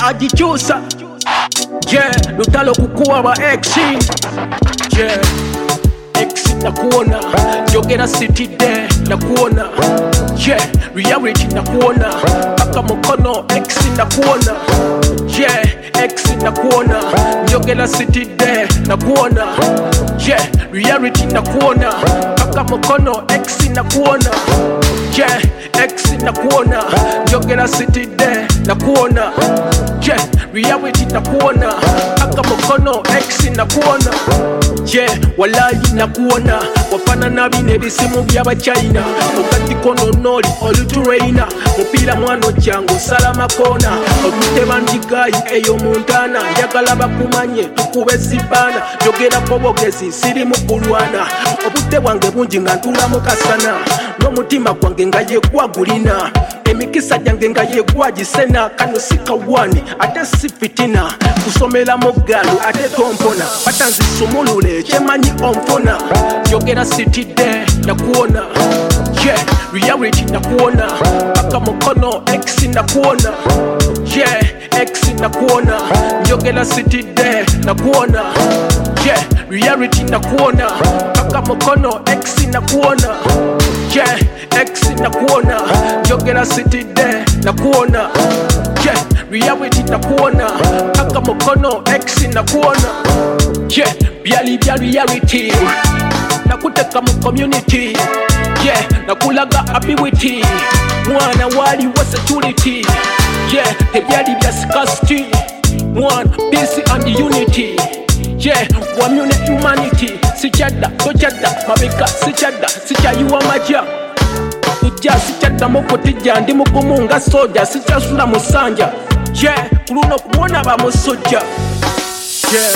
ajichusa. Yeah, lutalo kukua ba exi. Yeah, exi na kuona. Jogera city day na kuona. Yeah, reality na kuona. Paka mkono exi na kuona. Yeah, exi na kuona. Jogera city day na kuona. Yeah, reality na kuona. Paka mkono exi na kuona. Yeah, exi na kuona. Jogera city day na kuona. Yeah, reality na kuona. Paka mkono exi na kuona. Yeah, walai na kuona. Wafana na bine bisimu byaba China. Okati kono noli olutureina. Mupira mwano changu salama kona. Obute bandigayi eyo muntana. Njagala bakumanye tukube sibana. Jogera kobogezi siri mukulwana. Obute wange bungi nga ntula mukasana. N'omutima gwange nga yekwagulina. Emikisa jange nga yekwajisena. Kano sikawani ate si fitina. Kusomela mugalu ate tompona. Batanzi sumulule chemanyi onfona. Jogera city day na kuona. Yeah, reality na kuona. Paka mkono exi na kuona. Yeah, exi na kuona. Jogera city day na kuona. Yeah, reality na kuona. Paka mkono exi na kuona. Yeah, exi na kuona. Jogera city day na kuona. Yeah, reality na kuona. Paka mkono exi na kuona. Yeah, byali bya reality. Nakuteka mu community. Yeah, nakulaga ability. Mwana wali wa security. Yeah, ebyali bya scarcity. One, peace and unity. Yeah, wamune humanity. Sichada, sochada, mabeka, sichada, sichayuwa maja. Uja, sichada mokotija, ndi mukumunga soja, sichasula musanja. Yeah, kuluno kumona ba musoja. Yeah,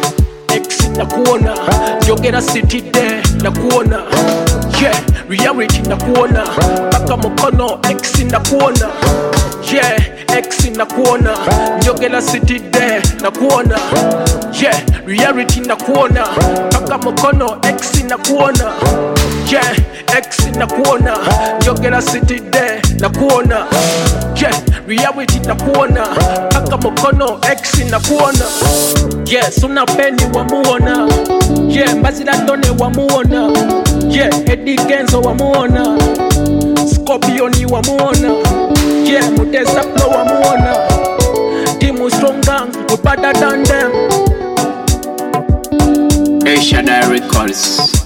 exi na kuona. Jogera city day na kuona. Yeah, reality na kuona. Paka mkono exi na kuona. Yeah, exi na kuona. Jogera city day na kuona. Yeah, reality na kuona. Paka mkono exi na kuona. Yeah, exi na kuona. Jogera city day na kuona. Yeah, reality na kuona. Paka mkono exi na kuona. Yeah, Suna Penny wamuona. Yeah, Mbazila Done wamuona. Yeah, Eddie Kenzo wamuona. Scorpioni wamuona. Yeah, Mutesa Flow wamuona. Timu Strong Gang, we better than them. Asia Records.